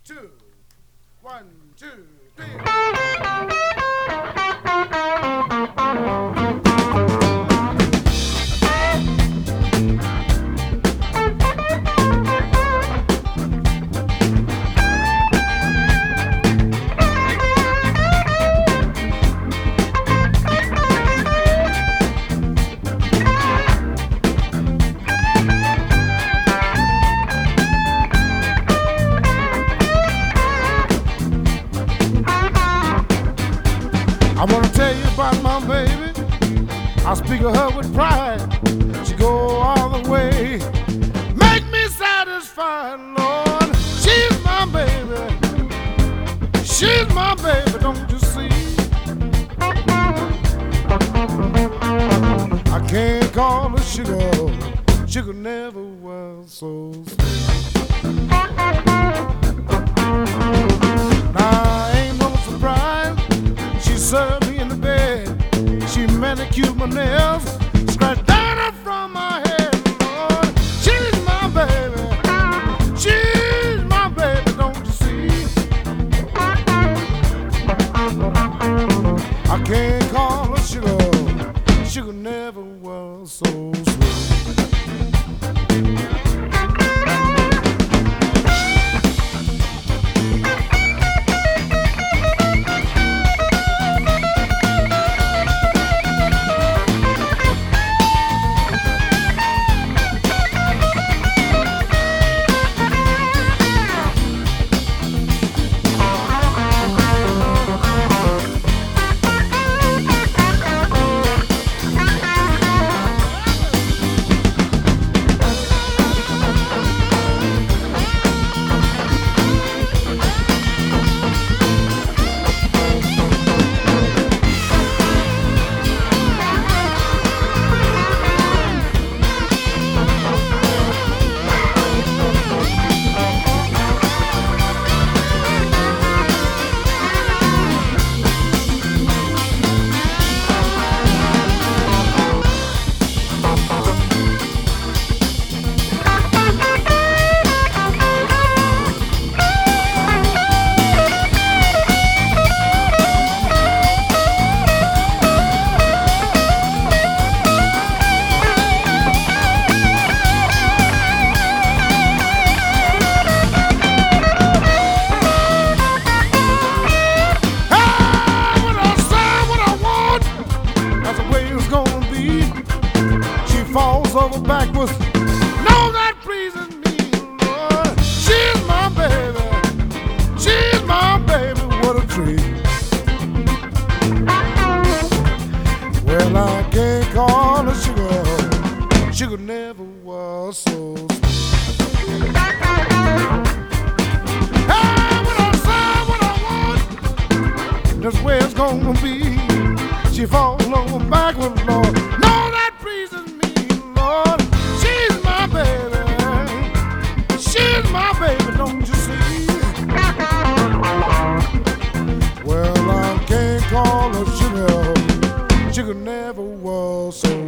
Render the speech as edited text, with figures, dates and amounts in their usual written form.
two. 1, 2, 3. I wanna tell you about my baby. I speak of her with pride. She go all the way, make me satisfied, Lord. She's my baby. She's my baby, don't you see? I can't call her sugar. Sugar never was so sweet. Now ain't no surprise. She served me in the bed. She manicured my nails, scratched down from my head. Lord, she's my baby. She's my baby, don't you see? I can't call her sugar. Sugar never was so sweet. Falls over backwards. No, that pleases me, Lord. She's my baby. She's my baby. What a treat. Well, I can't call her sugar. Sugar never was so sweet. Hey, when I say what I want, that's where it's gonna be. She falls over backwards, Lord. No, that pleases me. Lord, she's my baby. She's my baby, don't you see? Well, I can't call her sugar. Sugar never was so